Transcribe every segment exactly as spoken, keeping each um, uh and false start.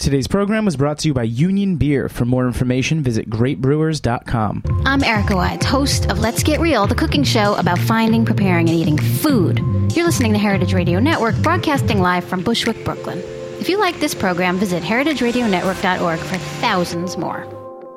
Today's program was brought to you by Union Beer. For more information, visit great brewers dot com. I'm Erica Wides, host of Let's Get Real, the cooking show about finding, preparing, and eating food. You're listening to Heritage Radio Network, broadcasting live from Bushwick, Brooklyn. If you like this program, visit heritage radio network dot org for thousands more.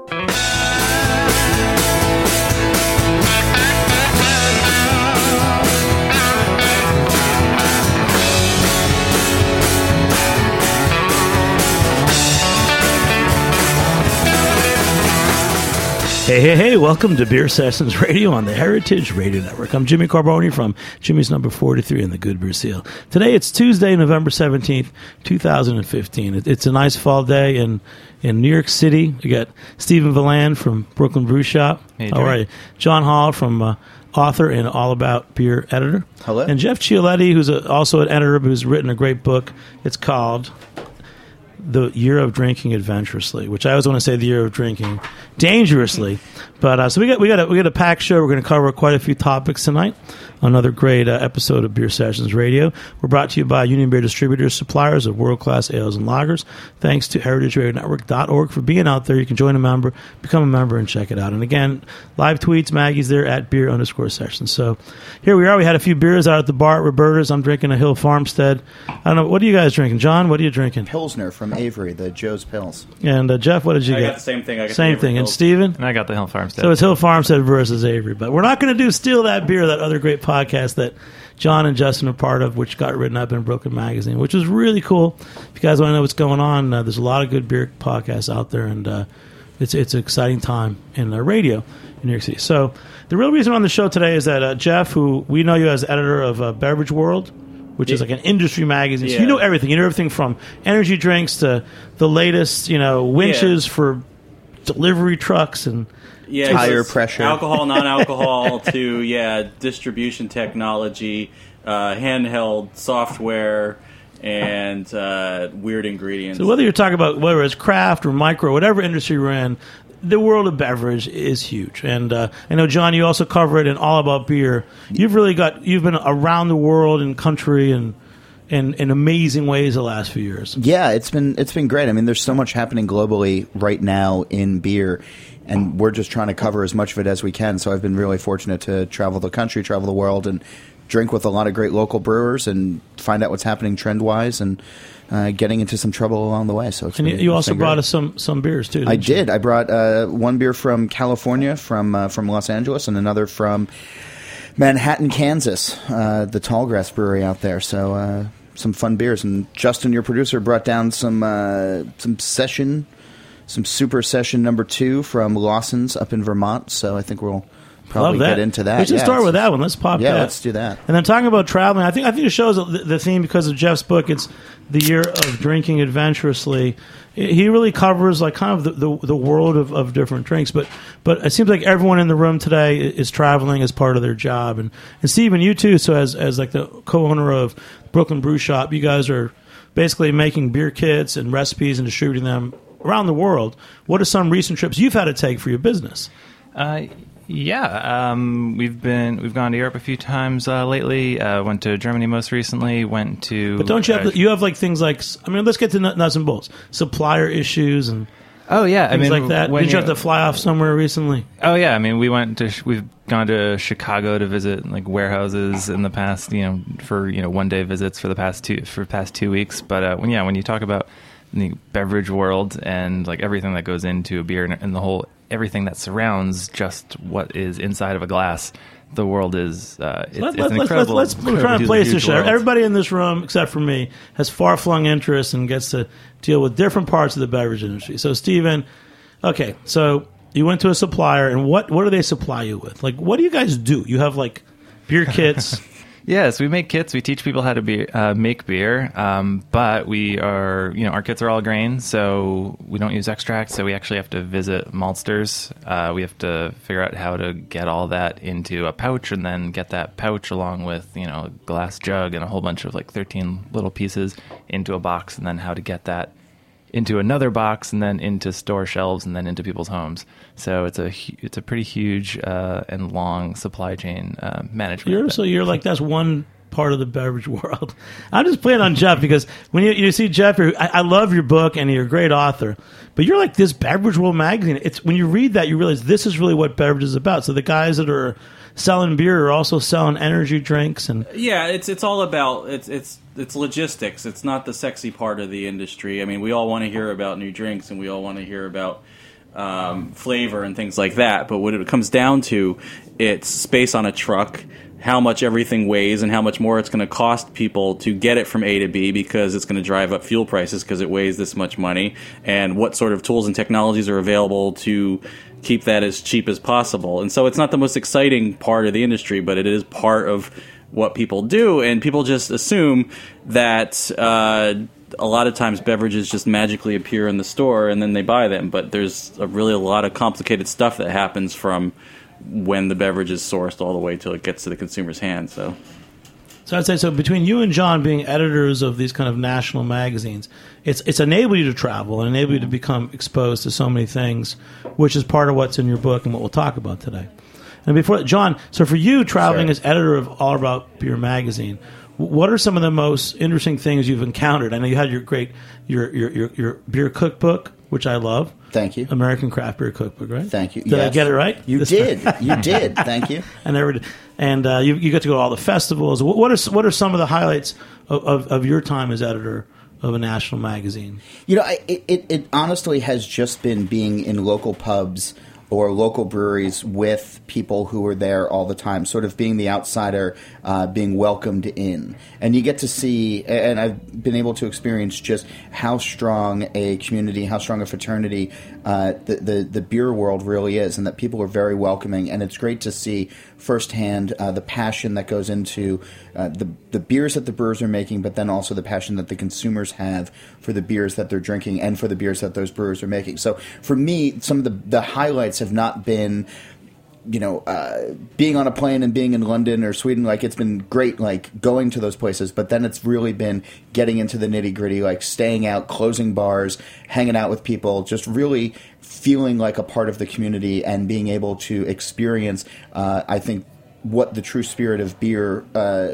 Hey, hey, hey, welcome to Beer Sessions Radio on the Heritage Radio Network. I'm Jimmy Carboni from Jimmy's Number forty-three in the Good Beer Seal. Today it's Tuesday, November seventeenth, two thousand fifteen. It's a nice fall day in, in New York City. We got Stephen Villan from Brooklyn Brew Shop. Hey, all right. John Hall from uh, author and All About Beer editor. Hello. And Jeff Chioletti, who's a, also an editor, who's written a great book. It's called The Year of Drinking Adventurously, which I always want to say the year of drinking dangerously. But uh, so we got we got a, we got a packed show. We're going to cover quite a few topics tonight. Another great uh, episode of Beer Sessions Radio. We're brought to you by Union Beer Distributors, suppliers of world-class ales and lagers. Thanks to heritage radio network dot org for being out there. You can join a member, become a member, and check it out. And again, live tweets, Maggie's there at beer underscore sessions. So here we are. We had a few beers out at the bar at Roberta's. I'm drinking a Hill Farmstead. I don't know. What are you guys drinking? John, what are you drinking? Pilsner from Avery, the Joe's Pills. And uh, Jeff, what did you I get? got the same thing. I got Same the thing. And Pills. Steven? And I got the Hill Farmstead. So it's Hill Farmstead versus Avery. But we're not going to do Steal That Beer, that other great podcast that John and Justin are part of, which got written up in Brooklyn Magazine, which is really cool. If you guys want to know what's going on, uh, there's a lot of good beer podcasts out there, and uh, it's it's an exciting time in uh, radio in New York City. So the real reason we're on the show today is that uh, Jeff, who we know you as editor of uh, Beverage World, which is like an industry magazine. So Yeah. you know everything. You know everything from energy drinks to the latest, you know, winches Yeah. for delivery trucks and Yeah, Tire it's pressure. alcohol, non-alcohol, to yeah, distribution technology, uh, handheld software, and uh, weird ingredients. So whether you're talking about whether it's craft or micro, whatever industry we're in, the world of beverage is huge. And uh, I know, John, you also cover it in All About Beer. You've really got you've been around the world and country and in, in amazing ways the last few years. Yeah, it's been it's been great. I mean, there's so much happening globally right now in beer, and we're just trying to cover as much of it as we can. So I've been really fortunate to travel the country, travel the world, and drink with a lot of great local brewers and find out what's happening trend-wise and uh, getting into some trouble along the way. So it's And been, you, you it's also been brought great. us some, some beers, too. I didn't you? did. I brought uh, one beer from California, from uh, from Los Angeles, and another from Manhattan, Kansas, uh, the Tallgrass Brewery out there. So uh, some fun beers. And Justin, your producer, brought down some uh, some session, some super session number two from Lawson's up in Vermont. So I think we'll probably Love that. get into that. We should Yeah, start it's- with that one. Let's pop Yeah, that. let's do that. And then talking about traveling, I think I think it shows the, the theme because of Jeff's book. It's the year of drinking adventurously. He really covers like kind of the, the, the world of, of different drinks. But but it seems like everyone in the room today is traveling as part of their job. And and Stephen, you too. So as as like the co-owner of Brooklyn Brew Shop, you guys are basically making beer kits and recipes and distributing them around the world. What are some recent trips you've had to take for your business? Uh, yeah, um, we've been we've gone to Europe a few times uh, lately. Uh, went to Germany most recently. Went to. But don't you have uh, you have like things like I mean let's get to nut- nuts and bolts, supplier issues and Oh yeah, I things mean like that. when Did you you- have to fly off somewhere recently? Oh yeah, I mean we went to we've gone to Chicago to visit like warehouses in the past, you know, for you know one day visits for the past two for the past two weeks. But uh, when yeah, when you talk about the beverage world and like everything that goes into a beer and, and the whole everything that surrounds just what is inside of a glass, the world is uh, it's, Let, it's let, an let's, incredible. let's, let's we're trying to incredibly place huge this show. world. Everybody in this room, except for me, has far flung interests and gets to deal with different parts of the beverage industry. So, Stephen, okay, so you went to a supplier, and what what do they supply you with? Like, what do you guys do? You have like beer kits. Yes, we make kits. We teach people how to be, uh, make beer, um, but we are, you know, our kits are all grain, so we don't use extract. So we actually have to visit maltsters. Uh, we have to figure out how to get all that into a pouch, and then get that pouch along with, you know, a glass jug and a whole bunch of like thirteen little pieces into a box, and then how to get that into another box, and then into store shelves, and then into people's homes. So it's a hu- it's a pretty huge uh, and long supply chain uh, management. You're so you're like that's one part of the beverage world. I'm just playing on Jeff because when you, you see Jeff, I, I love your book and you're a great author, but you're like this Beverage World magazine. It's when you read that, you realize this is really what beverage is about. So the guys that are selling beer are also selling energy drinks, and yeah, it's it's all about it's it's it's logistics. It's not the sexy part of the industry. I mean, we all want to hear about new drinks and we all want to hear about um, flavor and things like that. But what it comes down to, it's space on a truck, how much everything weighs, and how much more it's going to cost people to get it from A to B because it's going to drive up fuel prices because it weighs this much money, and what sort of tools and technologies are available to keep that as cheap as possible. And so it's not the most exciting part of the industry, but it is part of what people do, and people just assume that uh, a lot of times beverages just magically appear in the store and then they buy them, but there's a really a lot of complicated stuff that happens from when the beverage is sourced all the way till it gets to the consumer's hand. So So I'd say, so between you and John being editors of these kind of national magazines, it's it's enabled you to travel and enabled you to become exposed to so many things, which is part of what's in your book and what we'll talk about today. And before John, so for you, traveling Sure. as editor of All About Beer magazine, what are some of the most interesting things you've encountered? I know you had your great your your your, your beer cookbook, which I love. Thank you. American Craft Beer Cookbook, right? Thank you. Did I Yes. get it right? You This did. time? You did. Thank you. I never did. And uh, you you get to go to all the festivals. What, what are what are some of the highlights of, of, of your time as editor of a national magazine? You know, I, it, it, it honestly has just been being in local pubs or local breweries with people who are there all the time, sort of being the outsider, uh, being welcomed in. And you get to see, and I've been able to experience just how strong a community, how strong a fraternity uh, the, the, the beer world really is, and that people are very welcoming. And it's great to see firsthand uh, the passion that goes into uh, the, the beers that the brewers are making, but then also the passion that the consumers have for the beers that they're drinking and for the beers that those brewers are making. So for me, some of the, the highlights have not been, you know, uh, being on a plane and being in London or Sweden. Like, it's been great, like, going to those places, but then it's really been getting into the nitty-gritty, like staying out, closing bars, hanging out with people, just really feeling like a part of the community and being able to experience, uh, I think, what the true spirit of beer uh,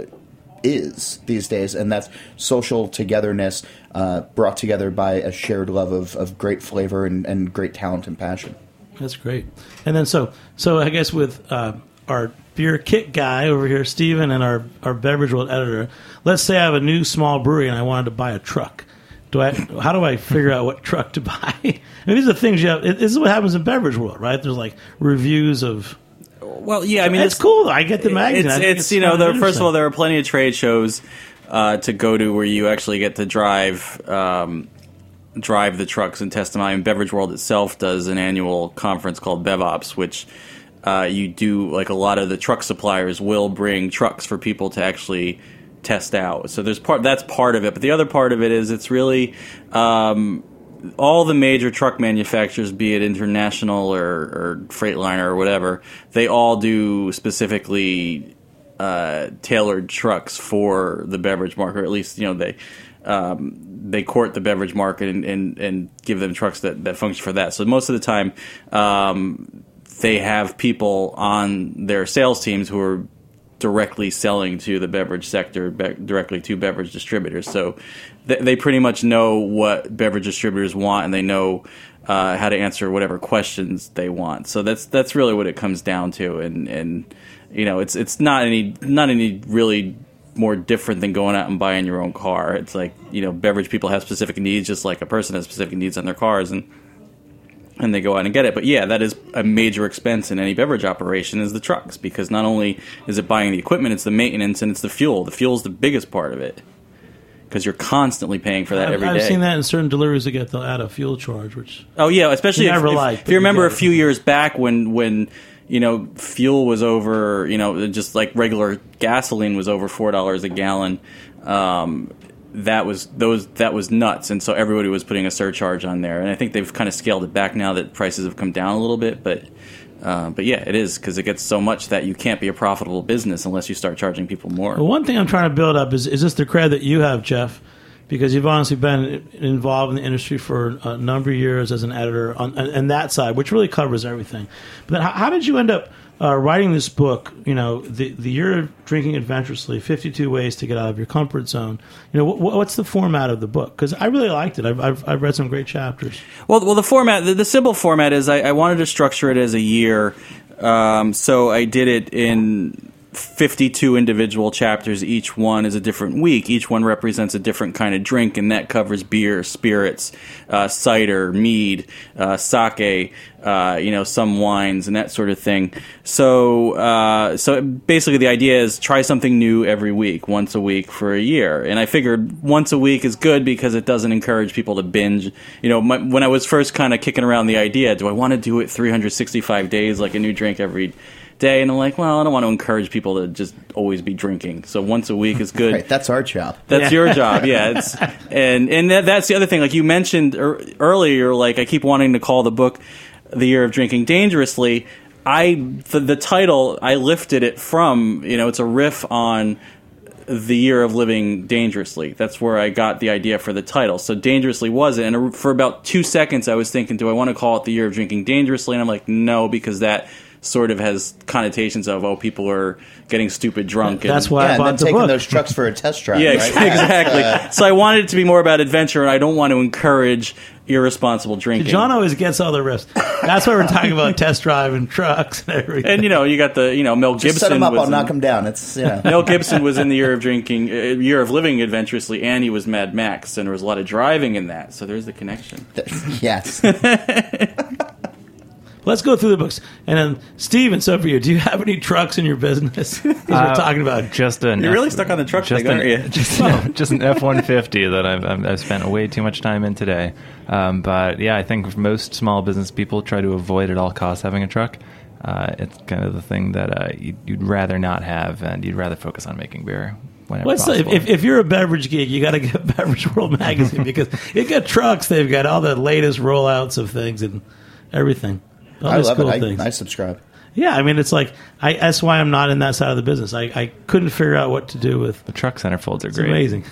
is these days, and that's social togetherness uh, brought together by a shared love of, of great flavor and, and great talent and passion. That's great. And then so so I guess with uh, our beer kit guy over here, Steven, and our, our Beverage World editor, let's say I have a new small brewery and I wanted to buy a truck. Do I? How do I figure out what truck to buy? I mean, these are the things you have. This is what happens in Beverage World, right? There's like reviews of. Well, yeah, I mean, It's it's cool. I get the magazine. It's, I think it's you know, kind of there, first of all, interesting. there are plenty of trade shows uh, to go to where you actually get to drive um, drive the trucks and test them out. And Beverage World itself does an annual conference called BevOps, which uh, you do, like, a lot of the truck suppliers will bring trucks for people to actually test out. So there's part that's part of it, but the other part of it is it's really um, all the major truck manufacturers, be it International or, or Freightliner or whatever, they all do specifically uh, tailored trucks for the beverage market. Or at least, you know, they um, they court the beverage market and, and, and give them trucks that, that function for that. So most of the time, um, they have people on their sales teams who are directly selling to the beverage sector, be- directly to beverage distributors. So th- they pretty much know what beverage distributors want, and they know uh, how to answer whatever questions they want. So that's that's really what it comes down to. And, and you know, it's it's not any not any really more different than going out and buying your own car. It's like, you know, beverage people have specific needs, just like a person has specific needs on their cars, and and they go out and get it. But yeah, that is a major expense in any beverage operation, is the trucks, because not only is it buying the equipment, it's the maintenance and it's the fuel. The fuel is the biggest part of it, because you're constantly paying for that I've, every I've day. seen that in certain deliveries that get the add a fuel charge, which Oh yeah, especially if, Never if, liked, if but you you remember a get it. few years back when when you know fuel was over, you know, just like regular gasoline was over four dollars a gallon. Um, that was those that was nuts, and so everybody was putting a surcharge on there. And I think they've kind of scaled it back now that prices have come down a little bit, but. Uh, but yeah, it is, because it gets so much that you can't be a profitable business unless you start charging people more. Well, one thing I'm trying to build up is is this the cred that you have, Jeff? Because you've honestly been involved in the industry for a number of years as an editor on and that side, which really covers everything. But then how, how did you end up uh, writing this book, you know, the the Year of Drinking Adventurously, fifty-two Ways to Get Out of Your Comfort Zone. You know, wh- what's the format of the book? Because I really liked it. I've, I've I've read some great chapters. Well, well, the format, the, the simple format is I, I wanted to structure it as a year, um, so I did it in fifty-two individual chapters. Each one is a different week. Each one represents a different kind of drink, and that covers beer, spirits, uh, cider, mead, uh, sake, uh, you know, some wines and that sort of thing. So, uh, so basically, the idea is try something new every week, once a week for a year. And I figured once a week is good because it doesn't encourage people to binge. You know, my, when I was first kind of kicking around the idea, do I want to do it three hundred sixty-five days, like a new drink every day? And I'm like, well, I don't want to encourage people to just always be drinking. So once a week is good. Right, that's our job. That's yeah. your job, yeah. It's, and and that, that's the other thing. Like you mentioned er, earlier, like I keep wanting to call the book "The Year of Drinking Dangerously." I the, the title I lifted it from. You know, it's a riff on the year of living dangerously. That's where I got the idea for the title. So dangerously was it. And for about two seconds, I was thinking, do I want to call it the year of drinking dangerously? And I'm like, no, because that sort of has connotations of, oh, people are getting stupid drunk. That's and, why yeah, I bought and the then taking book. those trucks for a test drive. Yeah, right? exactly. Uh, So I wanted it to be more about adventure, and I don't want to encourage irresponsible drinking. John always gets all the riffs. That's why we're talking about test driving trucks and everything. And, you know, you got the, you know, Mel Gibson. Just set him up, was I'll in- knock him down. It's, you know. Mel Gibson was in the year of drinking, uh, year of living adventurously, and he was Mad Max, and there was a lot of driving in that. So there's the connection. Yes. Let's go through the books. And then, Steven, so for you, do you have any trucks in your business? Because Uh, we're talking about Just an You're really stuck on the truck just thing, an, aren't you? Just, no, just an F one fifty that I've, I've I've spent way too much time in today. Um, but yeah, I think most small business people try to avoid at all costs having a truck. Uh, it's kind of the thing that uh, you'd, you'd rather not have, and you'd rather focus on making beer whenever What's the, possible. if, if you're a beverage geek, you got to get Beverage World magazine because it got trucks. They've got all the latest rollouts of things and everything. All I these love cool it. things. I, I subscribe. Yeah, I mean, it's like I, that's why I'm not in that side of the business. I, I couldn't figure out what to do with. the truck centerfolds are It's great. amazing.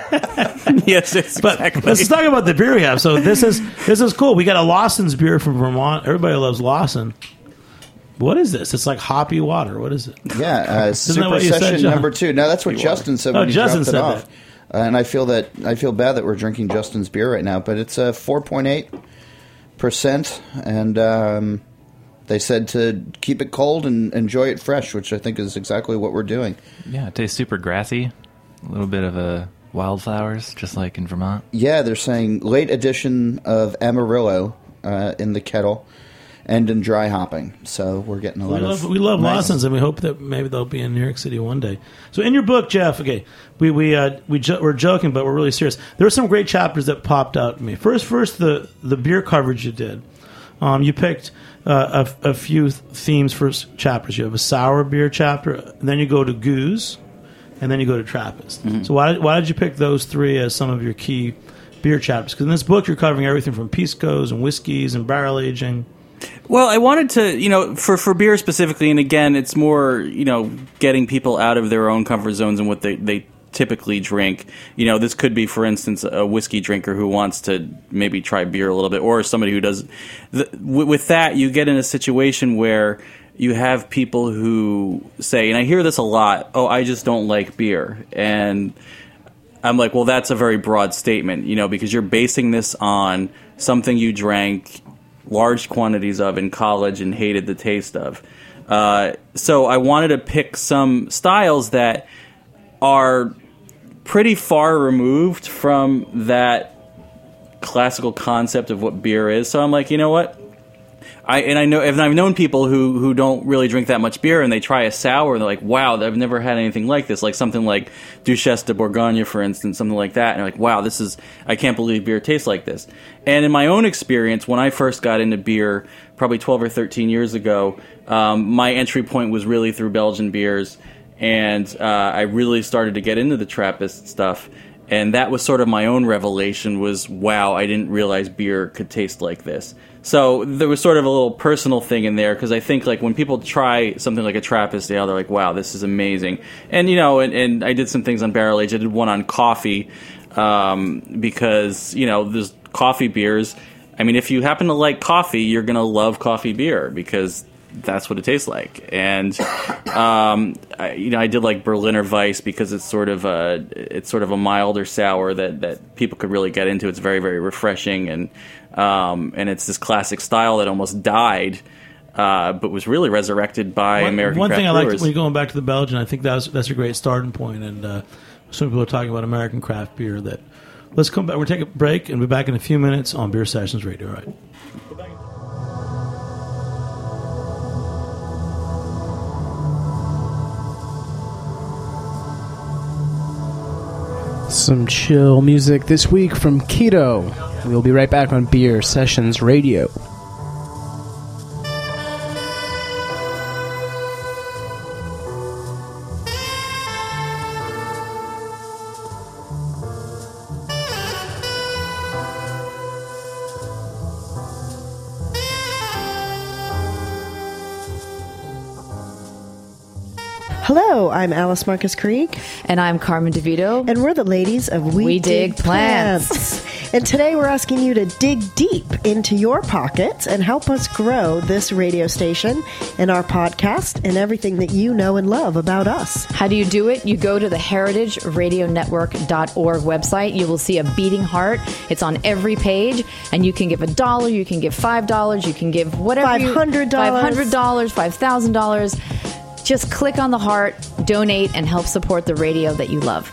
Yes, it's But exactly. let's talk about the beer we have. So this is this is cool. We got a Lawson's beer from Vermont. Everybody loves Lawson. What is this? It's like hoppy water. What is it? Yeah, uh, that Super what you said, Session John? number two. No, that's what Justin said Oh, when he Justin dropped it said off. that. Uh, and I feel that I feel bad that we're drinking Justin's beer right now, but it's a four point eight percent, and um, they said to keep it cold and enjoy it fresh, which I think is exactly what we're doing. Yeah, it tastes super grassy. A little bit of a wildflowers, just like in Vermont. Yeah, they're saying late addition of Amarillo uh, in the kettle and in dry hopping. So we're getting a We lot love, of we love nice- Lawson's, and we hope that maybe they'll be in New York City one day. So, in your book, Jeff, okay, we we uh, we jo- we're joking, but we're really serious. There were some great chapters that popped out to me. First, first the the beer coverage you did. Um, you picked uh, a, a few th- themes for s- chapters. You have a sour beer chapter, and then you go to goose, and then you go to Trappist. Mm-hmm. So, why did, why did you pick those three as some of your key beer chapters? Because in this book, you're covering everything from piscos and whiskeys and barrel aging. Well, I wanted to, you know, for, for beer specifically, and again, it's more, you know, getting people out of their own comfort zones and what they, they typically drink. You know, this could be, for instance, a whiskey drinker who wants to maybe try beer a little bit, or somebody who does. The, w- with that, you get in a situation where you have people who say, and I hear this a lot, oh, I just don't like beer. And I'm like, well, that's a very broad statement, you know, because you're basing this on something you drank large quantities of in college and hated the taste of. Uh, so I wanted to pick some styles that are pretty far removed from that classical concept of what beer is. So I'm like, you know what? I and I know, and I've known people who, who don't really drink that much beer, and they try a sour, and they're like, wow, I've never had anything like this. Like something like Duchesse de Bourgogne, for instance, something like that. And they're like, wow, this is, I can't believe beer tastes like this. And in my own experience, when I first got into beer, probably twelve or thirteen years ago, um, my entry point was really through Belgian beers, and uh, I really started to get into the Trappist stuff. And that was sort of my own revelation was, wow, I didn't realize beer could taste like this. So there was sort of a little personal thing in there, because I think like when people try something like a Trappist ale, they're like, wow, this is amazing. And, you know, and, and I did some things on barrel age. I did one on coffee um, because, you know, there's coffee beers. I mean, if you happen to like coffee, you're going to love coffee beer because that's what it tastes like. And um, I, you know, I did like Berliner Weiss because it's sort of a it's sort of a milder sour that, that people could really get into. It's very very refreshing, and um, and it's this classic style that almost died, uh, but was really resurrected by one, American one craft thing I brewers. like when you're going back to the Belgian, I think that's that's a great starting point. And uh, some people are talking about American craft beer. That let's come back. We're taking a break and be back in a few minutes on Beer Sessions Radio. All right. Some chill music this week from Keto. We'll be right back on Beer Sessions Radio. Hello, I'm Alice Marcus Krieg. And I'm Carmen DeVito. And we're the ladies of We, We Dig, Dig Plants. Plants. And today we're asking you to dig deep into your pockets and help us grow this radio station and our podcast and everything that you know and love about us. How do you do it? You go to the heritage radio network dot org website. You will see a beating heart. It's on every page. And you can give a dollar, you can give five dollars, you can give whatever five hundred dollars. you... five hundred dollars, five thousand dollars. Just click on the heart, donate, and help support the radio that you love.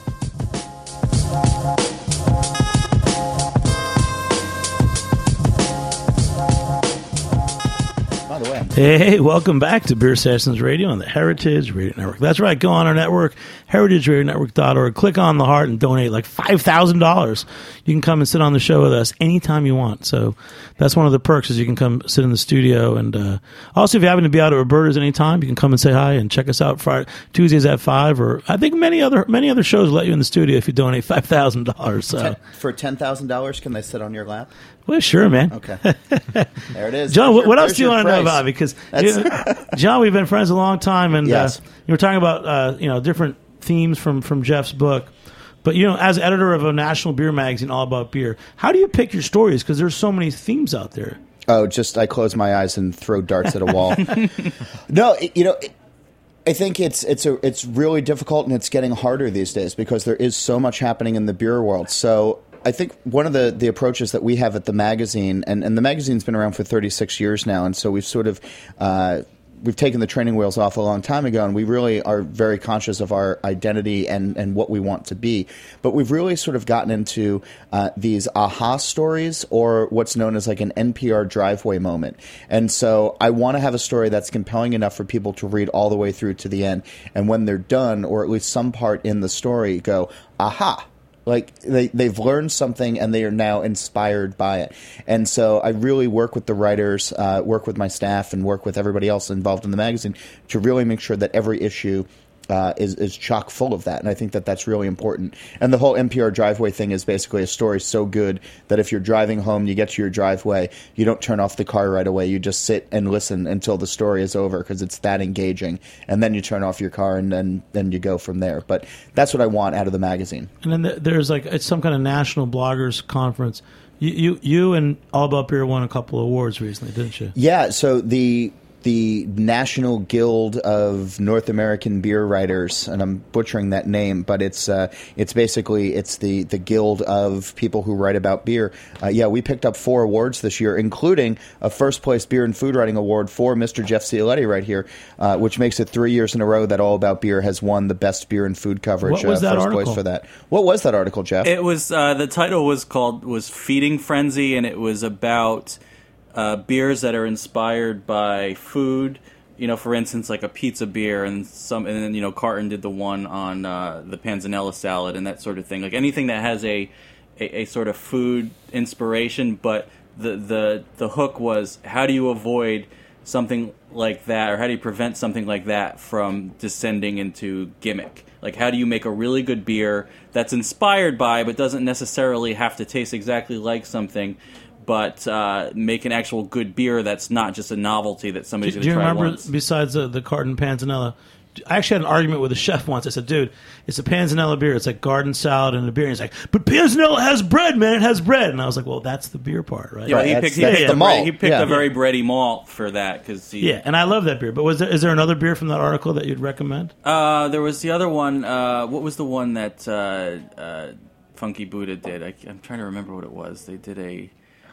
By the way, I'm Hey, welcome back to Beer Sessions Radio on the Heritage Radio Network. That's right. Go on our network, heritage radio network dot org. Click on the heart and donate like five thousand dollars. You can come and sit on the show with us anytime you want. So that's one of the perks is you can come sit in the studio. And uh, also, if you happen to be out at Roberta's anytime, you can come and say hi and check us out Friday, Tuesdays at five. Or I think many other many other shows let you in the studio if you donate five thousand dollars. So. ten, for ten thousand dollars, can they sit on your lap? Well, sure, man. Okay. There it is. John, There's what, your- what else there's do you your want to know price. about? Because you know, John, we've been friends a long time, and Yes. uh, you were talking about uh, you know different themes from from Jeff's book. But you know, as editor of a national beer magazine all about beer, how do you pick your stories? Because there's so many themes out there. Oh, just I close my eyes and throw darts at a wall. No, it, you know. It, I think it's it's a it's really difficult, and it's getting harder these days because there is so much happening in the beer world. So I think one of the, the approaches that we have at the magazine, and, and the magazine's been around for thirty-six years now, and so we've sort of uh, we've taken the training wheels off a long time ago, and we really are very conscious of our identity and, and what we want to be. But we've really sort of gotten into uh, these aha stories, or what's known as like an N P R driveway moment. And so I want to have a story that's compelling enough for people to read all the way through to the end, and when they're done, or at least some part in the story, go, aha. Like they, they've learned something and they are now inspired by it. And so I really work with the writers, uh, work with my staff, and work with everybody else involved in the magazine to really make sure that every issue uh, is, is chock full of that. And I think that that's really important. And the whole N P R driveway thing is basically a story so good that if you're driving home, you get to your driveway, you don't turn off the car right away. You just sit and listen until the story is over because it's that engaging. And then you turn off your car and then, then you go from there. But that's what I want out of the magazine. And then th- there's like it's some kind of national bloggers conference. You, you you and All About Beer won a couple of awards recently, didn't you? Yeah, so the the National Guild of North American Beer Writers, and I'm butchering that name, but it's uh, it's basically it's the, the guild of people who write about beer. Uh, yeah, we picked up four awards this year, including a first place beer and food writing award for Mister Jeff Cioletti right here, uh, which makes it three years in a row that All About Beer has won the best beer and food coverage. What was uh, that first article? place for that. What was that article, Jeff? It was uh, the title was called was Feeding Frenzy, and it was about uh, beers that are inspired by food. You know, for instance, like a pizza beer, and some, and then you know, Carton did the one on uh, the panzanella salad and that sort of thing. Like anything that has a, a a sort of food inspiration, but the the the hook was how do you avoid something like that, or how do you prevent something like that from descending into gimmick? Like, how do you make a really good beer that's inspired by, but doesn't necessarily have to taste exactly like something, but uh, make an actual good beer that's not just a novelty that somebody's Do, going do to you try remember, once? besides the, the Carton Panzanella, I actually had an argument with a chef once. I said, dude, it's a panzanella beer. It's like garden salad and a beer. And he's like, but panzanella has bread, man. It has bread. And I was like, well, that's the beer part, right? Yeah, Right, he that's- picked, he that's picked the a malt. bread- He picked Yeah. a very bready malt for that because he. Yeah, and I love that beer. But was there, is there another beer from that article that you'd recommend? Uh, there was the other one. Uh, what was the one that uh, uh, Funky Buddha did? I, I'm trying to remember what it was. They did a.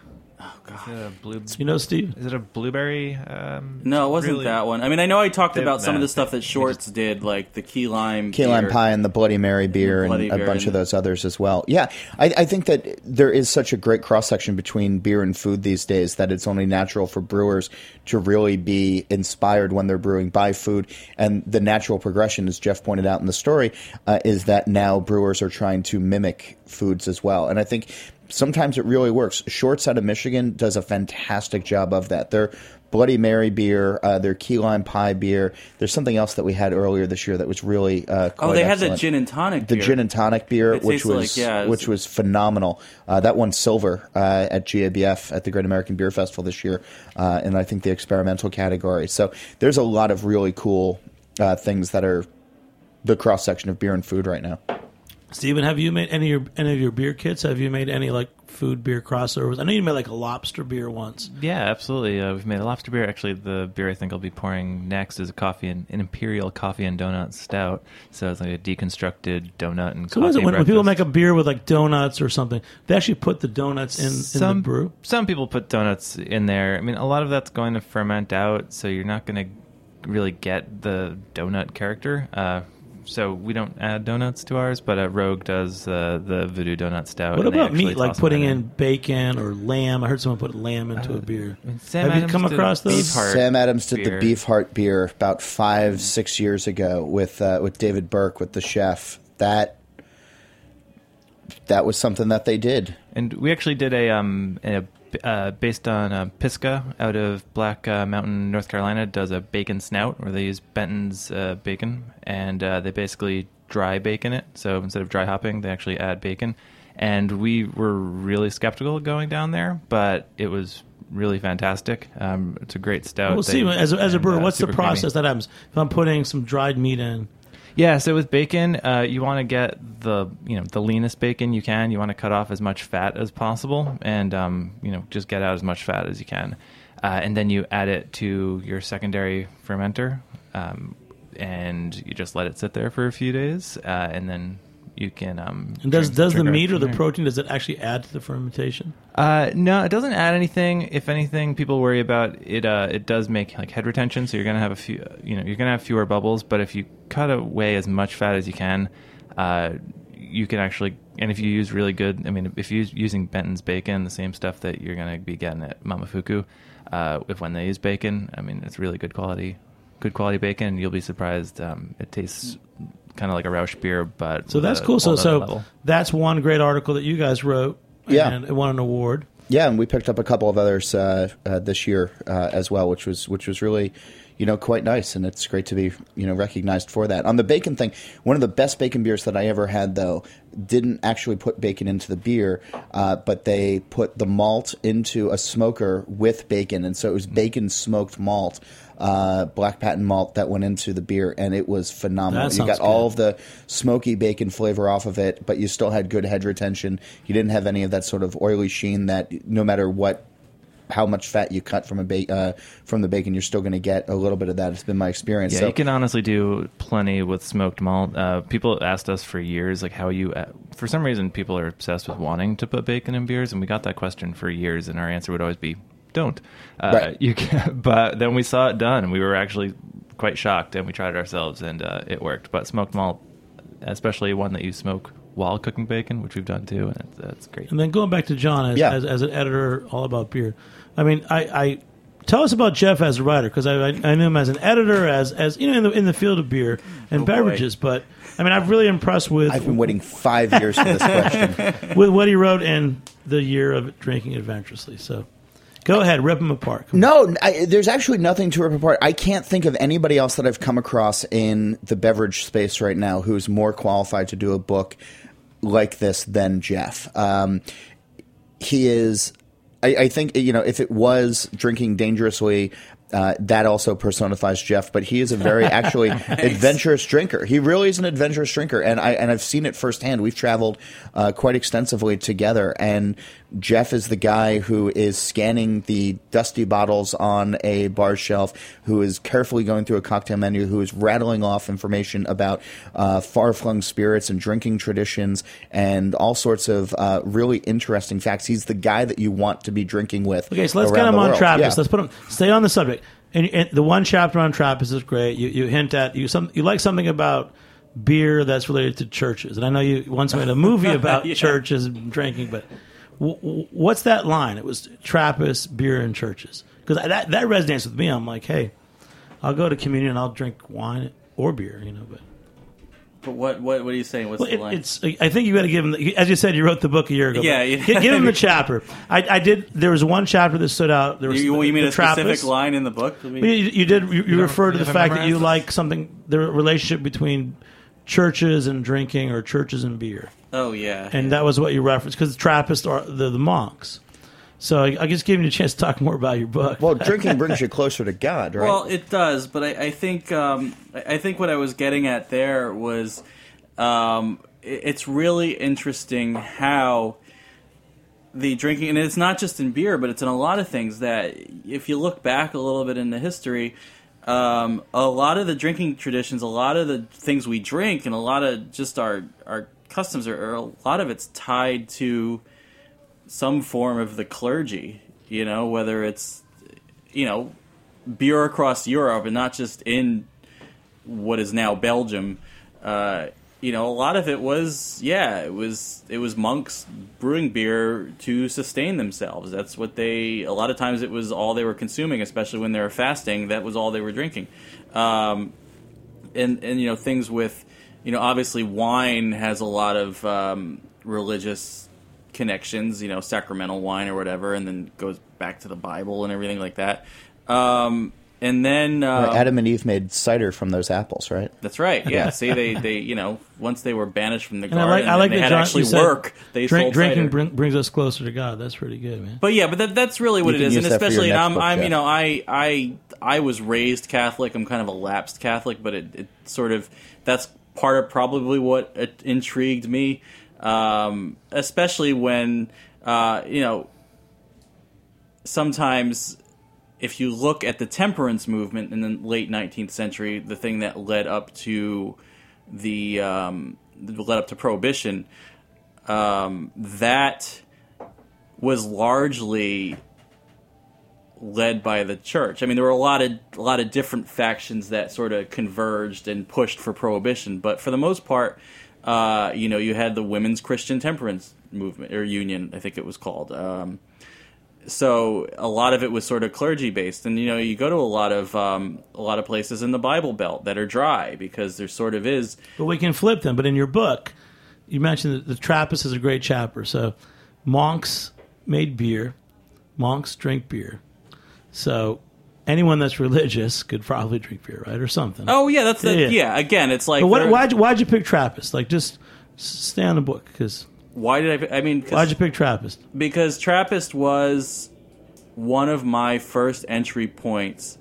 Oh God. Is it a blue? You know, Steve? Is it a blueberry? Um, No, it wasn't really- that one. I mean, I know I talked They- about some of no, the stuff they- that Shorts did, like the key lime, Key lime beer. pie and the Bloody Mary beer and Bloody a beer bunch of and- those others as well. Yeah, I, I think that there is such a great cross section between beer and food these days that it's only natural for brewers to really be inspired when they're brewing by food. And the natural progression, as Jeff pointed out in the story, uh, is that now brewers are trying to mimic foods as well. And I think sometimes it really works. Shorts out of Michigan does a fantastic job of that. Their Bloody Mary beer, uh, their key lime pie beer. There's something else that we had earlier this year that was really uh, quite Oh, they had excellent. the gin and tonic. The beer. gin and tonic beer, It which tastes was like- yeah, it was- which was phenomenal. Uh, that won silver uh, at G A B F at the Great American Beer Festival this year, uh, and I think the experimental category. So there's a lot of really cool uh, things that are the cross section of beer and food right now. Steven, have you made any of your any of your beer kits? Have you made any like food beer crossovers? I know you made like a lobster beer once. Yeah, absolutely. Uh, we've made a lobster beer. Actually, the beer I think I'll be pouring next is a coffee and an imperial coffee and donut stout. So it's like a deconstructed donut and So coffee what is it when, when people make breakfast. a beer with like donuts or something? They actually put the donuts in, in some the brew. Some people put donuts in there. I mean, a lot of that's going to ferment out, so you're not going to really get the donut character. Uh, so we don't add donuts to ours, but uh, Rogue does uh, the Voodoo Donut Stout. What and they about actually meat, like toss them putting right in bacon or lamb? I heard someone put lamb into Uh, a beer. Sam Have you Adams come did across those? Beef Heart Sam Adams did the beer. Beef Heart beer about five, six years ago with uh, with David Burke, with the chef. That that was something that they did. And we actually did a, um, a uh, based on uh, Pisgah out of Black uh, Mountain, North Carolina, does a bacon snout where they use Benton's uh, bacon, and uh, they basically dry bacon it. So instead of dry hopping, they actually add bacon. And we were really skeptical going down there, but it was really fantastic. Um, it's a great stout. Well, They- Steven, as a, as a and, brewer, uh, what's the super creamy. process that happens if I'm putting some dried meat in? Yeah, so with bacon, uh, you want to get the you know the leanest bacon you can. You want to cut off as much fat as possible, and um, you know just get out as much fat as you can, uh, and then you add it to your secondary fermenter, um, and you just let it sit there for a few days, uh, and then you can. Um, And does drink- does the drink meat right or the from there. protein, does it actually add to the fermentation? Uh, no, it doesn't add anything. If anything, people worry about it. Uh, it does make like head retention, so you're gonna have a few. You know, you're gonna have fewer bubbles. But if you cut away as much fat as you can, uh, you can actually. And if you use really good, I mean, if you're using Benton's bacon, the same stuff that you're gonna be getting at Mamafuku, uh, if when they use bacon, I mean, it's really good quality, good quality bacon. And you'll be surprised. Um, it tastes kind of like a Rausch beer, but So with that's a cool. So whole other so level. that's one great article that you guys wrote. Yeah. And it won an award. Yeah, and we picked up a couple of others uh, uh, this year uh, as well, which was which was really, you know, quite nice, and it's great to be you know recognized for that. On the bacon thing, one of the best bacon beers that I ever had though didn't actually put bacon into the beer, uh, but they put the malt into a smoker with bacon, and so it was bacon smoked malt. Uh, black patent malt that went into the beer, and it was phenomenal. That You sounds got all good. of the smoky bacon flavor off of it, but you still had good head retention. You didn't have any of that sort of oily sheen that no matter what, how much fat you cut from a ba- uh, from the bacon, you're still going to get a little bit of that. It's been my experience. Yeah, So- you can honestly do plenty with smoked malt. Uh, people asked us for years, like how you. Uh, for some reason, people are obsessed with wanting to put bacon in beers, and we got that question for years, and our answer would always be, "Don't." Uh, Right. You can, but then we saw it done, and we were actually quite shocked, and we tried it ourselves, and uh, it worked. But smoked malt, especially one that you smoke while cooking bacon, which we've done too, and it's, that's great. And then going back to John as, Yeah. as, as an editor, all about beer. I mean, I, I tell us about Jeff as a writer, because I, I I knew him as an editor, as as you know, in the in the field of beer and Oh, boy. beverages. But I mean, I'm really impressed with I've been waiting five years for this question. with what he wrote in The Year of Drinking Adventurously. So go ahead, rip him apart. Come No, I, there's actually nothing to rip apart. I can't think of anybody else that I've come across in the beverage space right now who's more qualified to do a book like this than Jeff. Um, he is. I, I think you know if it was Drinking Dangerously, uh, that also personifies Jeff, but he is a very actually adventurous drinker. He really is an adventurous drinker, and I and I've seen it firsthand. We've traveled uh, quite extensively together, and Jeff is the guy who is scanning the dusty bottles on a bar shelf, who is carefully going through a cocktail menu, who is rattling off information about uh, far-flung spirits and drinking traditions and all sorts of uh, really interesting facts. He's the guy that you want to be drinking with. Okay, so let's get him on Trappist. Yeah. Let's put him. Stay on the subject. And, and the one chapter on Trappist is great. You, you hint at you some. You like something about beer that's related to churches, and I know you once made a movie about yeah. churches and drinking, but. What's that line? It was Trappist, beer, and churches. Because that that resonates with me. I'm like, hey, I'll go to communion and I'll drink wine or beer, you know. But but what what what are you saying? What's well, the it, line? It's I think you got to give him. The, as you said, you wrote the book a year ago. Yeah, yeah. Give, give him the chapter. I, I did. There was one chapter that stood out. There was you, the, you mean the a Trappist. specific line in the book? You, you did. You, you, you referred to the fact that you like something, the relationship between churches and drinking, or churches and beer. Oh yeah, and yeah. that was what you referenced because the Trappists are the, the monks. So I, I just gave you a chance to talk more about your book. Well, drinking brings you closer to God, right? Well, it does, but I, I think um, I think what I was getting at there was um, it, it's really interesting how the drinking, and it's not just in beer, but it's in a lot of things that if you look back a little bit into history. Um, a lot of the drinking traditions, a lot of the things we drink, and a lot of just our our customs are, are a lot of it's tied to some form of the clergy. You know, whether it's you know beer across Europe and not just in what is now Belgium. Uh, you know, a lot of it was yeah, it was it was monks brewing beer to sustain themselves. That's what they. A lot of times it was all they were consuming, especially when they were fasting. That was all they were drinking, um, and and you know things with, you know, obviously wine has a lot of um, religious connections. You know, sacramental wine or whatever, and then goes back to the Bible and everything like that. Um, And then uh, right, Adam and Eve made cider from those apples, right? That's right. Yeah. See, they, they you know once they were banished from the and garden, I like, I like and they that had John, actually said, work. They drink, sold drinking cider. bring, brings us closer to God. That's pretty good, man. But yeah, but that, that's really what You it can is, use and that for your especially, and next I'm, book, I'm Jeff. you know, I, I, I was raised Catholic. I'm kind of a lapsed Catholic, but it, it sort of that's part of probably what it intrigued me, um, especially when uh, you know sometimes. If you look at the temperance movement in the late nineteenth century, the thing that led up to the um, led up to Prohibition, um, that was largely led by the church. I mean, there were a lot of a lot of different factions that sort of converged and pushed for Prohibition, but for the most part, uh, you know, you had the Women's Christian Temperance Movement or Union, I think it was called. Um, So a lot of it was sort of clergy based, and you know you go to a lot of um, a lot of places in the Bible Belt that are dry because there sort of is. But we can flip them. But in your book, you mentioned that the Trappist is a great chapter. So monks made beer, monks drink beer. So anyone that's religious could probably drink beer, right, or something. Oh yeah, that's the, yeah. yeah. Again, it's like But what, why'd you, why'd you pick Trappist? Like just stay on the book because. Why did I? I mean, why'd you pick Trappist? Because Trappist was one of my first entry points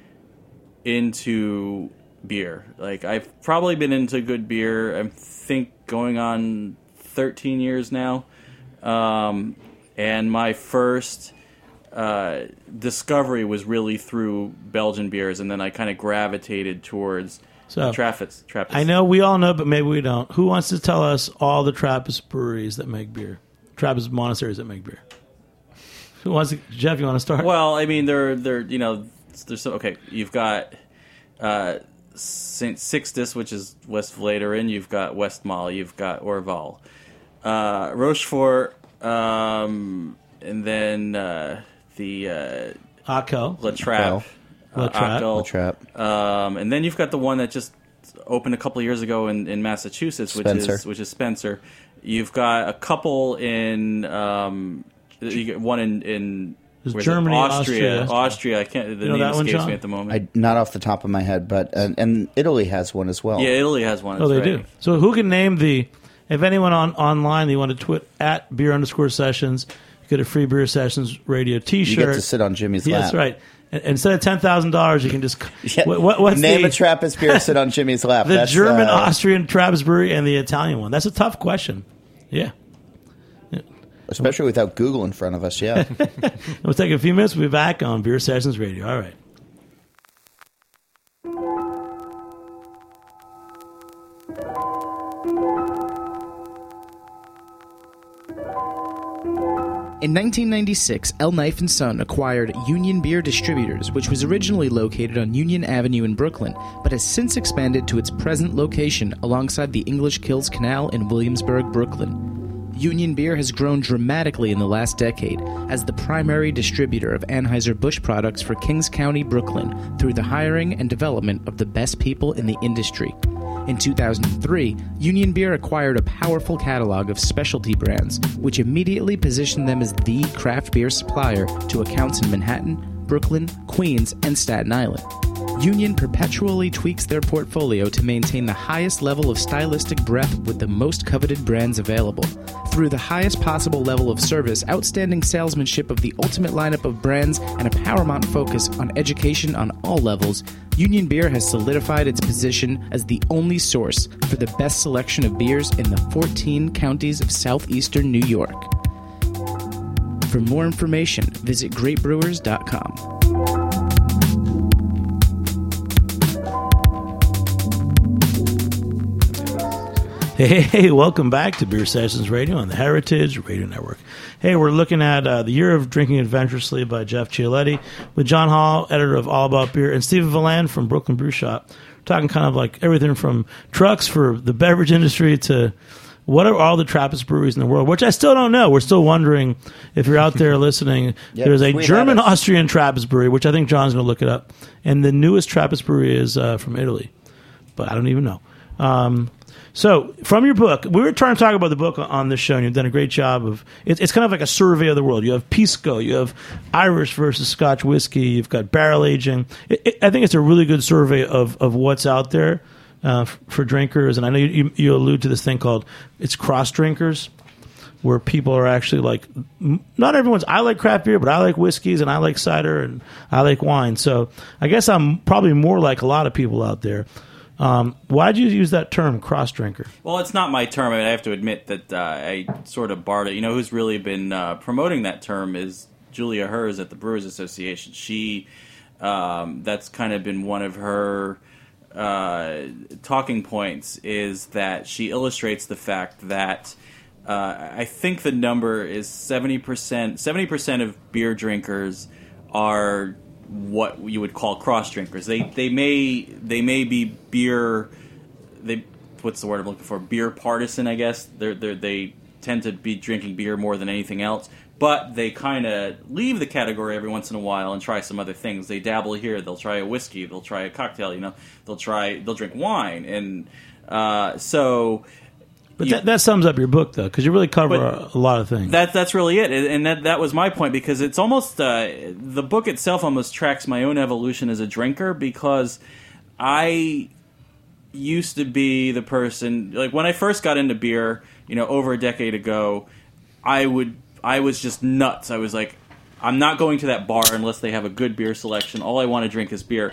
into beer. Like I've probably been into good beer. I think going on thirteen years now, um, and my first uh, discovery was really through Belgian beers, and then I kind of gravitated towards. So, Trappist, Trappist. I know we all know, but maybe we don't. Who wants to tell us all the Trappist breweries that make beer? Trappist monasteries that make beer? Who wants to? Jeff, you want to start? Well, I mean, they're, they're you know, there's so, okay, you've got uh, Saint Sixtus, which is West Vlaanderen. You've got Westmalle. You've got Orval. Uh, Rochefort, um, and then uh, the... Uh, Acco. La Trappe. La Trappe. Uh, La Trappe. Um, and then you've got the one that just opened a couple of years ago in, in Massachusetts, which Spencer. is which is Spencer. You've got a couple in um, you get one in in where's Germany, it? Austria, Austria. Austria. I can't. The You know name that one, escapes John? me at the moment. I, not off the top of my head, but and, and Italy has one as well. yeah, Italy has one. Oh, that's they right. do. So who can name the? If anyone on online, you want to tweet at beer underscore sessions, you get a free beer sessions radio T-shirt. You get to sit on Jimmy's Yeah, lap. that's right. instead of ten thousand dollars, you can just Yeah. what, what, what's Name the, a Trappist beer, sit on Jimmy's lap. the That's, German, uh, Austrian Trappist brewery and the Italian one? That's a tough question. Yeah. especially without Google in front of us. Yeah. We'll take a few minutes. We'll be back on Beer Sessions Radio. All right. In nineteen ninety-six, El Knife and Son acquired Union Beer Distributors, which was originally located on Union Avenue in Brooklyn, but has since expanded to its present location alongside the English Kills Canal in Williamsburg, Brooklyn. Union Beer has grown dramatically in the last decade as the primary distributor of Anheuser-Busch products for Kings County, Brooklyn, through the hiring and development of the best people in the industry. In two thousand three, Union Beer acquired a powerful catalog of specialty brands, which immediately positioned them as the craft beer supplier to accounts in Manhattan, Brooklyn, Queens, and Staten Island. Union perpetually tweaks their portfolio to maintain the highest level of stylistic breadth with the most coveted brands available. Through the highest possible level of service, outstanding salesmanship of the ultimate lineup of brands, and a paramount focus on education on all levels, Union Beer has solidified its position as the only source for the best selection of beers in the fourteen counties of southeastern New York. For more information, visit great brewers dot com. Hey, hey, welcome back to Beer Sessions Radio on the Heritage Radio Network. Hey, we're looking at uh, The Year of Drinking Adventurously by Jeff Cialetti with John Hall, editor of All About Beer, and Stephen Villan from Brooklyn Brew Shop. We're talking kind of like everything from trucks for the beverage industry to what are all the Trappist breweries in the world, which I still don't know. We're still wondering if you're out there listening. Yep, There's a tweet at German us. Austrian Trappist brewery, which I think John's going to look it up. And the newest Trappist brewery is uh, from Italy, but I don't even know. Um, So, from your book, we were trying to talk about the book on this show, and you've done a great job of. It's, it's kind of like a survey of the world. You have Pisco, you have Irish versus Scotch whiskey, you've got barrel aging. It, it, I think it's a really good survey of, of what's out there uh, f- for drinkers. And I know you, you, you allude to this thing called it's cross drinkers, where people are actually like, m- not everyone's. I like craft beer, but I like whiskeys, and I like cider, and I like wine. So, I guess I'm probably more like a lot of people out there. Um, why did you use that term, cross drinker? Well, it's not my term. I mean, I have to admit that uh, I sort of borrowed it. You know, who's really been uh, promoting that term is Julia Herz at the Brewers Association. She, um, that's kind of been one of her uh, talking points, is that she illustrates the fact that uh, I think the number is seventy percent. seventy percent of beer drinkers are what you would call cross drinkers. They they may they may be beer. They what's the word I'm looking for? Beer partisan, I guess. They're they they tend to be drinking beer more than anything else. But they kind of leave the category every once in a while and try some other things. They dabble here. They'll try a whiskey. They'll try a cocktail. You know. They'll try. They'll drink wine. And uh, so. But you, that, that sums up your book, though, because you really cover But a, a lot of things. That that's really it, and that that was my point, because it's almost uh, the book itself almost tracks my own evolution as a drinker, because I used to be the person, like when I first got into beer, you know, over a decade ago, I would I was just nuts. I was like, I'm not going to that bar unless they have a good beer selection. All I want to drink is beer.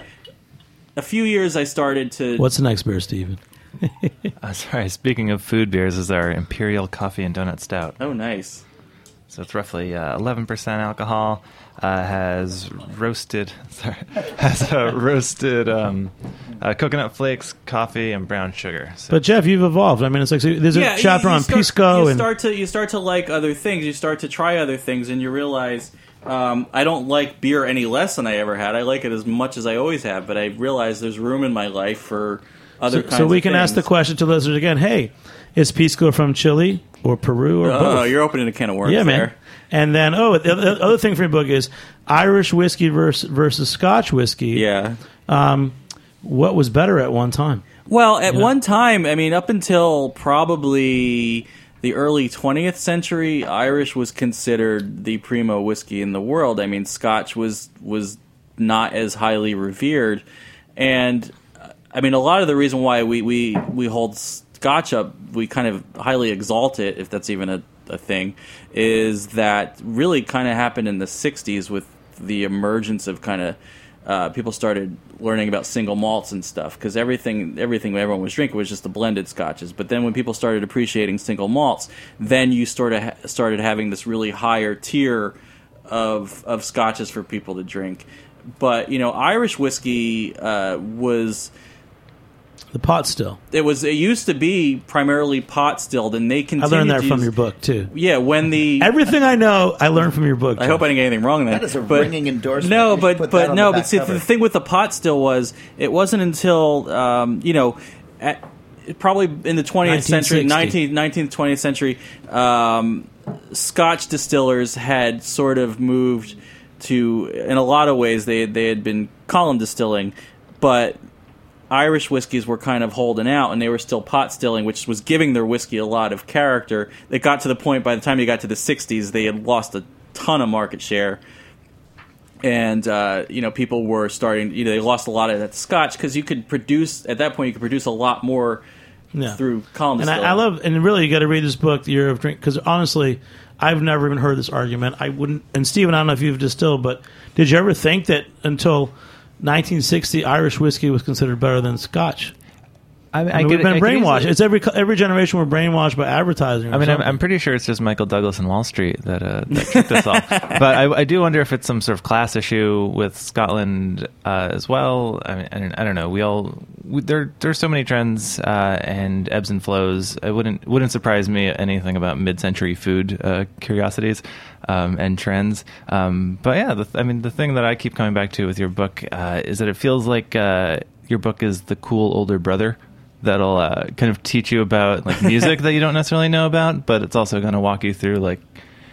A few years I started to. What's the next beer, Stephen? Uh, sorry, speaking of food beers, is our Imperial Coffee and Donut Stout. Oh, nice. So it's roughly uh, eleven percent alcohol, uh, has roasted, sorry, has uh, roasted um, uh, coconut flakes, coffee, and brown sugar. So But Jeff, you've evolved. I mean, it's like so there's Yeah, a chapter you- you on start- Pisco, You and start to you start to like other things. You start to try other things, and you realize um, I don't like beer any less than I ever had. I like it as much as I always have, but I realize there's room in my life for other so, kinds. so we of can ask the things. question to listeners again. Hey, is Pisco from Chile or Peru or Oh, both? you're opening a can of worms yeah, man. there. And then, oh, the other, the other thing for your book is Irish whiskey versus, versus Scotch whiskey. Yeah. Um, what was better at one time? Well, at Yeah. one time, I mean, up until probably the early twentieth century, Irish was considered the primo whiskey in the world. I mean, Scotch was was not as highly revered, and uh, I mean, a lot of the reason why we we, we hold Scotch up, we kind of highly exalt it, if that's even a, a thing, is that really kind of happened in the sixties with the emergence of kind of uh, people started learning about single malts and stuff, because everything everything everyone was drinking was just the blended scotches. But then when people started appreciating single malts, then you sort of ha- started having this really higher tier of of scotches for people to drink. But you know, Irish whiskey uh, was. The pot still. It was. It used to be primarily pot stilled, and they continued. I learned that to from use, your book too. Yeah, when the everything I know, I learned from your book. I hope I didn't get anything wrong there. That is a but, ringing endorsement. No, You should but put that but on no, the but back see, cover. the thing with the pot still was it wasn't until um, you know, at, probably in the twentieth century, nineteenth, nineteenth, twentieth century, um, Scotch distillers had sort of moved to, in a lot of ways, they they had been column distilling, but Irish whiskeys were kind of holding out, and they were still pot stilling, which was giving their whiskey a lot of character. It got to the point, by the time you got to the sixties, they had lost a ton of market share. And, uh, you know, people were starting, you know, they lost a lot of that Scotch, because you could produce, at that point, you could produce a lot more Yeah. through column And distilling. I, I love, and really, you got to read this book, The Year of Drink, because honestly, I've never even heard this argument. I wouldn't, and Stephen, I don't know if you've distilled, but did you ever think that until nineteen sixty, Irish whiskey was considered better than Scotch? I, mean, I mean, I we've get been it. I could brainwashed. easily- It's every every generation we're brainwashed by advertising. Or I mean, I'm, something. I'm pretty sure it's just Michael Douglas and Wall Street that, uh, that kicked us off. But I, I do wonder if it's some sort of class issue with Scotland uh, as well. I mean, I don't, I don't know. We all we, there there's so many trends uh, and ebbs and flows. It wouldn't wouldn't surprise me anything about mid-century food uh, curiosities um, and trends. Um, but yeah, the, I mean, the thing that I keep coming back to with your book uh, is that it feels like uh, your book is the cool older brother that'll uh, kind of teach you about like music that you don't necessarily know about, but it's also going to walk you through like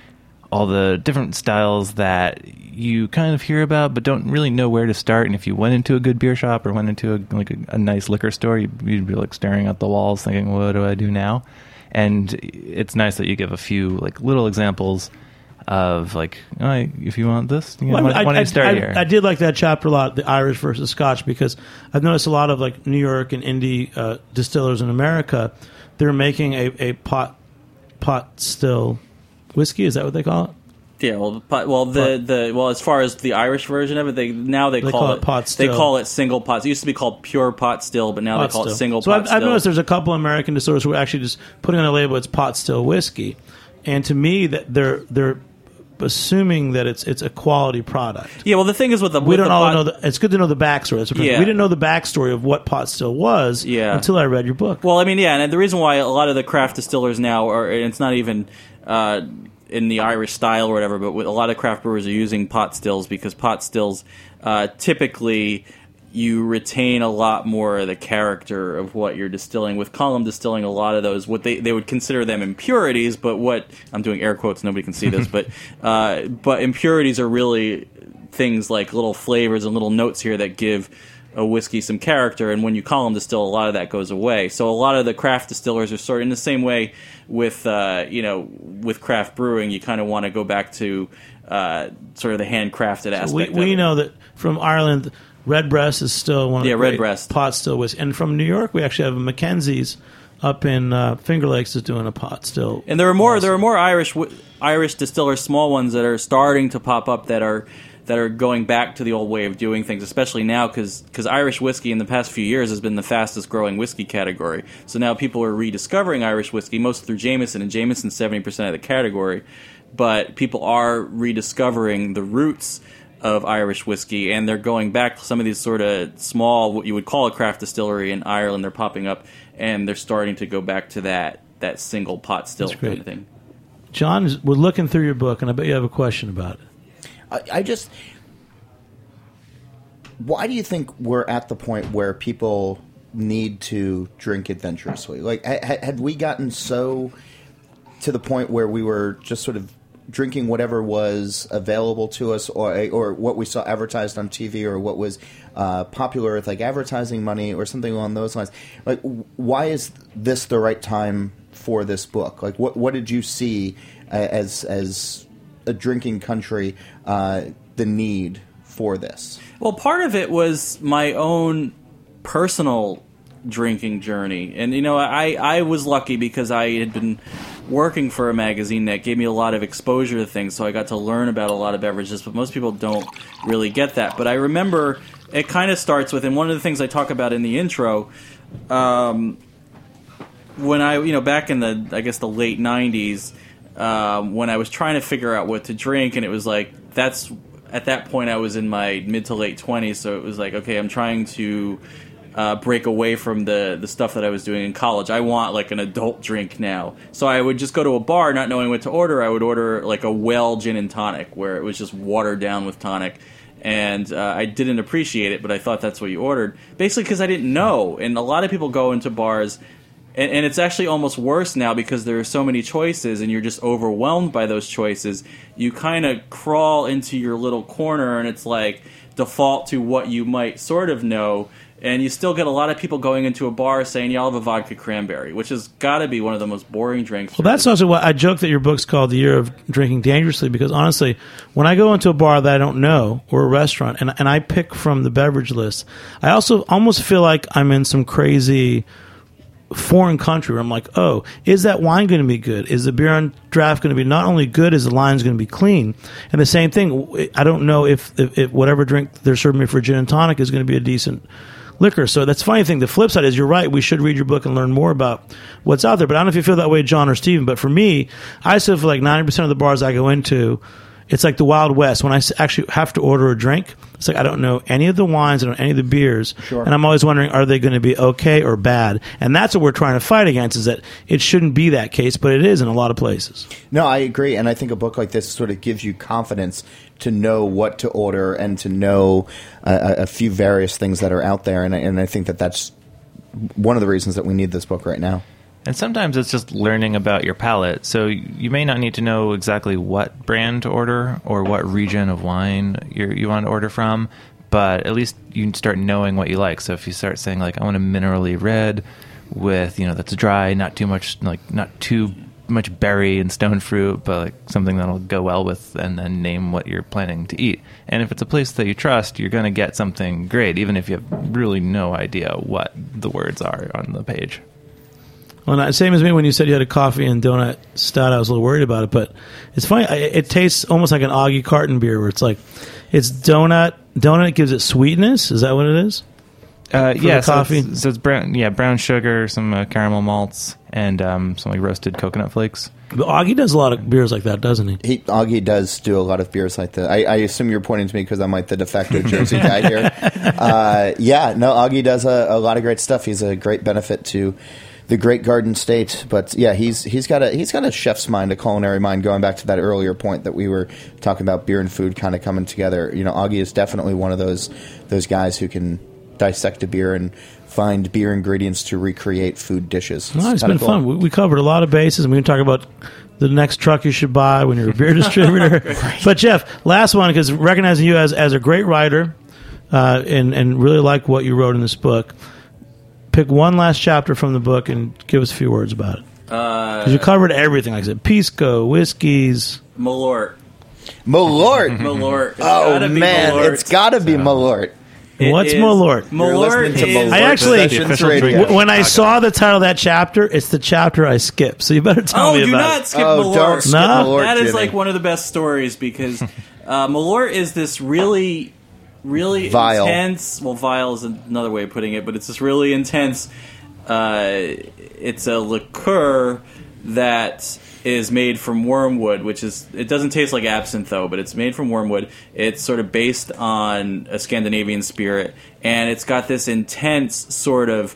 all the different styles that you kind of hear about but don't really know where to start. And if you went into a good beer shop or went into a, like a, a nice liquor store, you'd, you'd be like staring at the walls thinking, what do I do now? And it's nice that you give a few like little examples of like, oh, if you want this, you know, Well, why, I, why don't I, you start I, here? I did like that chapter a lot, the Irish versus Scotch, because I've noticed a lot of like New York and indie uh, distillers in America, they're making a, a pot pot still whiskey. Is that what they call it? Yeah, well, pot, well, the, the well, as far as the Irish version of it, they now they, They call, call it it pot They still. call it single pot. It used to be called pure pot still, but now Pot they call still. it single so pot I've, still. I've noticed there's a couple American distillers who are actually just putting on a label, it's pot still whiskey, and to me that they're they're assuming that it's it's a quality product. Yeah, well, the thing is with the We with don't the all pot, know. The, it's good to know the backstory. That's what Yeah. We didn't know the backstory of what pot still was Yeah. until I read your book. Well, I mean, yeah, and the reason why a lot of the craft distillers now are, and it's not even uh, in the Irish style or whatever, but with a lot of craft brewers are using pot stills because pot stills uh, typically you retain a lot more of the character of what you're distilling. With column distilling, a lot of those, what they, they would consider them impurities, but what, I'm doing air quotes, nobody can see this, but uh, but impurities are really things like little flavors and little notes here that give a whiskey some character, and when you column distill, a lot of that goes away. So a lot of the craft distillers are sort of in the same way with, uh, you know, with craft brewing, you kind of want to go back to uh, sort of the handcrafted aspect we of we it. know that from Ireland, Redbreast is still one of Yeah, the great Redbreast. pot still whiskey. And from New York, we actually have a Mackenzie's up in uh, Finger Lakes is doing a pot still. And there are more. There are more Irish wi- Irish distillers, small ones that are starting to pop up that are that are going back to the old way of doing things, especially now because Irish whiskey in the past few years has been the fastest growing whiskey category. So now people are rediscovering Irish whiskey, mostly through Jameson, and Jameson's seventy percent of the category. But people are rediscovering the roots of Irish whiskey, and they're going back to some of these sort of small, what you would call a craft distillery in Ireland. They're popping up, and they're starting to go back to that that single pot still That's great. kind of thing. John, we're looking through your book, and I bet you have a question about it. I, I just. Why do you think we're at the point where people need to drink adventurously? Like, ha- had we gotten so to the point where we were just sort of drinking whatever was available to us, or or what we saw advertised on T V, or what was uh, popular with like advertising money, or something along those lines? Like, why is this the right time for this book? Like, what what did you see as as a drinking country, uh, the need for this? Well, part of it was my own personal drinking journey, and you know, I I was lucky because I had been working for a magazine that gave me a lot of exposure to things, so I got to learn about a lot of beverages, but most people don't really get that. But I remember it kind of starts with, and one of the things I talk about in the intro, um, when I, you know, back in the, I guess the late nineties, um, when I was trying to figure out what to drink, and it was like, that's, at that point I was in my mid to late twenties, so it was like, okay, I'm trying to Uh, break away from the, the stuff that I was doing in college. I want like an adult drink now. So I would just go to a bar not knowing what to order. I would order like a well gin and tonic where it was just watered down with tonic. And uh, I didn't appreciate it, but I thought that's what you ordered. Basically because I didn't know. And a lot of people go into bars, and, and it's actually almost worse now because there are so many choices and you're just overwhelmed by those choices. You kind of crawl into your little corner and it's like default to what you might sort of know. And you still get a lot of people going into a bar saying, yeah, I'll have a vodka cranberry, which has got to be one of the most boring drinks. Well, that's also why I joke that your book's called The Year of Drinking Dangerously, because honestly, when I go into a bar that I don't know or a restaurant and, and I pick from the beverage list, I also almost feel like I'm in some crazy foreign country where I'm like, oh, is that wine going to be good? Is the beer on draft going to be not only good, is the line's going to be clean? And the same thing, I don't know if, if, if whatever drink they're serving me for gin and tonic is going to be a decent liquor. So that's the funny thing. The flip side is you're right. We should read your book and learn more about what's out there. But I don't know if you feel that way, John or Steven. But for me, I still feel like ninety percent of the bars I go into, it's like the Wild West. When I actually have to order a drink, it's like I don't know any of the wines, I don't know any of the beers. Sure. And I'm always wondering, are they going to be okay or bad? And that's what we're trying to fight against, is that it shouldn't be that case, but it is in a lot of places. No, I agree. And I think a book like this sort of gives you confidence to know what to order and to know uh, a few various things that are out there. And I, and I think that that's one of the reasons that we need this book right now. And sometimes it's just learning about your palate. So you may not need to know exactly what brand to order or what region of wine you're, you want to order from, but at least you can start knowing what you like. So if you start saying, like, I want a minerally red with, you know, that's dry, not too much, like, not too much berry and stone fruit, but like something that'll go well with, and then name what you're planning to eat. And if it's a place that you trust, you're going to get something great, even if you have really no idea what the words are on the page. Well, not, same as me when you said you had a coffee and donut stout. I was a little worried about it, but it's funny. It, it tastes almost like an Augie carton beer, where it's like it's donut. Donut gives it sweetness. Is that what it is? Uh, yeah, so coffee. It's, so it's brown. Yeah, brown sugar, some uh, caramel malts, and um, some like roasted coconut flakes. But Augie does a lot of beers like that, doesn't he? he Augie does do a lot of beers like that. I, I assume you're pointing to me because I'm like the de facto Jersey guy here. Uh, yeah, no, Augie does a, a lot of great stuff. He's a great benefit to the great Garden State. But yeah, he's he's got a he's got a chef's mind, a culinary mind. Going back to that earlier point that we were talking about, beer and food kind of coming together. You know, Augie is definitely one of those those guys who can dissect a beer and find beer ingredients to recreate food dishes. It's, oh, it's been cool. fun. We, we covered a lot of bases, and we can talk about the next truck you should buy when you're a beer distributor. Right. But Jeff, last one, because recognizing you as as a great writer uh, and and really like what you wrote in this book, pick one last chapter from the book and give us a few words about it. Because uh, you covered everything, like I said, Pisco, whiskeys, Malort, Malort, Malort. It's oh gotta be man, Malort. it's got to be So. Malort. It What's is- Malort? Malort to is. Malort I actually- Sessions The official Radio. drink. When I saw the title of that chapter, it's the chapter I skipped. So you better tell Oh, me do about not it. skip Oh, Malort. don't skip No? Malort, That is Jimmy. like one of the best stories because uh, Malort is this really, really Vile. intense. Well, vile is another way of putting it, but it's this really intense. Uh, it's a liqueur that is made from wormwood, which is it doesn't taste like absinthe though, but it's made from wormwood. It's sort of based on a Scandinavian spirit, and it's got this intense sort of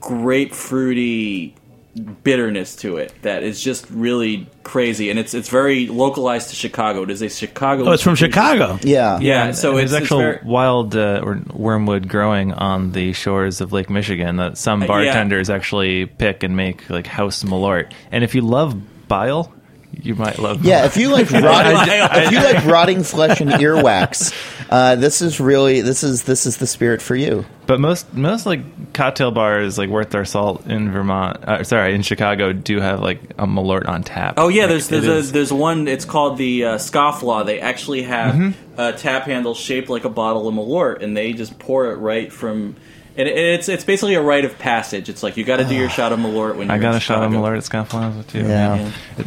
grapefruity bitterness to it that is just really crazy, and it's it's very localized to Chicago. It is a Chicago. Oh, it's from institution. Chicago. Yeah. Yeah, so there's it's, it's actual very, wild uh, or wormwood growing on the shores of Lake Michigan that some Uh, yeah. bartenders actually pick and make like house Malort. And if you love bile, you might love. Yeah, Malort. if you like rotting, if you like rotting flesh and earwax, uh, this is really this is this is the spirit for you. But most most like cocktail bars like Worth Their Salt in Vermont, uh, sorry, in Chicago, do have like a Malort on tap. Oh yeah, Like, there's it there's a, is- there's one. It's called the uh, Scofflaw. They actually have Mm-hmm. a tap handle shaped like a bottle of Malort, and they just pour it right from And it's it's basically a rite of passage. It's like you got to do your shot of Malort when you're I got in a shot of Chicago. Malort at Scofflaws too. Yeah.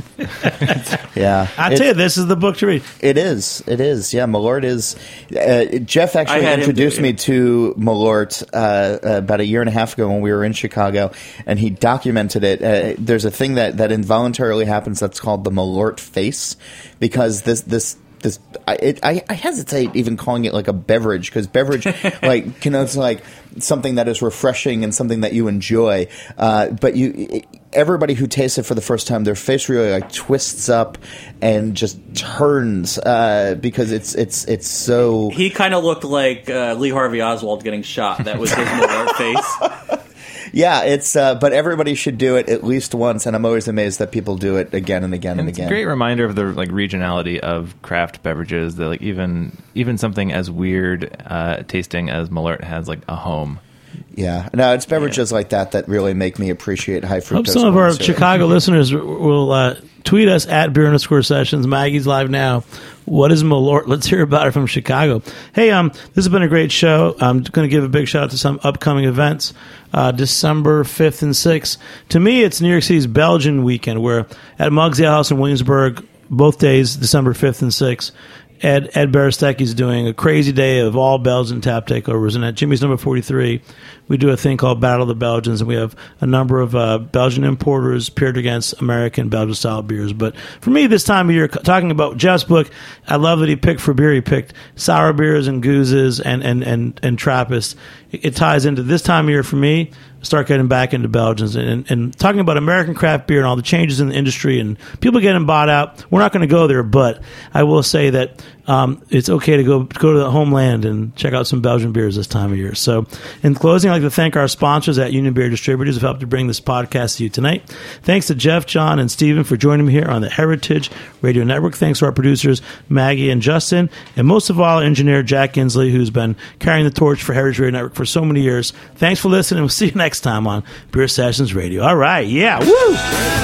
Yeah. I It- tell you, this is the book to read. It is. It is. Yeah, Malort is. Uh, Jeff I actually had him introduced do it, me yeah. to Malort uh, uh, about a year and a half ago when we were in Chicago, and he documented it. Uh, there's a thing that, that involuntarily happens that's called the Malort face, because this this. This, I, it, I, I hesitate even calling it like a beverage, because beverage like connotes like something that is refreshing and something that you enjoy. Uh, but you, it, everybody who tastes it for the first time, their face really like twists up and just turns uh, because it's it's it's so. He kind of looked like uh, Lee Harvey Oswald getting shot. That was his Malort face. Yeah, it's uh, but everybody should do it at least once, and I'm always amazed that people do it again and again and, And it's again. a great reminder of the like regionality of craft beverages. That like even even something as weird uh, tasting as Malort has like a home. Yeah, no, it's beverages like that that really make me appreciate high fructose. Hope some of our corn syrup. Chicago listeners will uh, tweet us at Beer Underscore Sessions. Maggie's live now. What is Malort? Let's hear about it from Chicago. Hey, um, this has been a great show. I'm going to give a big shout out to some upcoming events. Uh, December fifth and sixth. To me, it's New York City's Belgian weekend. We're at Mugg's Ale House in Williamsburg, both days, December fifth and sixth. Ed Ed Berestecki's doing a crazy day of all Belgian tap takeovers, and at Jimmy's Number forty-three, we do a thing called Battle of the Belgians, and we have a number of uh, Belgian importers paired against American Belgian style beers. But for me, this time of year, talking about Jeff's book, I love that he picked for beer. He picked sour beers and goozes and and and and Trappist. It, it ties into this time of year for me. Start getting back into Belgians and, and, and talking about American craft beer and all the changes in the industry and people getting bought out. We're not going to go there, but I will say that um, it's okay to go go to the homeland and check out some Belgian beers this time of year. So in closing, I'd like to thank our sponsors at Union Beer Distributors who helped to bring this podcast to you tonight. Thanks to Jeff, John, and Stephen for joining me here on the Heritage Radio Network. Thanks to our producers, Maggie and Justin, and most of all, engineer Jack Inslee, who's been carrying the torch for Heritage Radio Network for so many years. Thanks for listening. We'll see you next time on Beer Sessions Radio. All right. Yeah. Woo!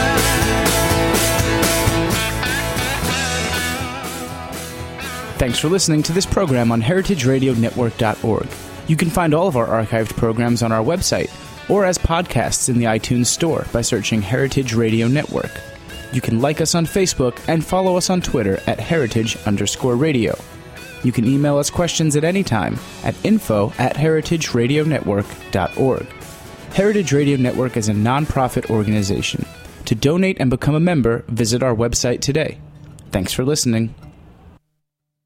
Thanks for listening to this program on heritage radio network dot org. You can find all of our archived programs on our website or as podcasts in the iTunes Store by searching Heritage Radio Network. You can like us on Facebook and follow us on Twitter at heritage underscore radio. You can email us questions at any time at info at heritage radio network dot org. Heritage Radio Network is a nonprofit organization. To donate and become a member, visit our website today. Thanks for listening.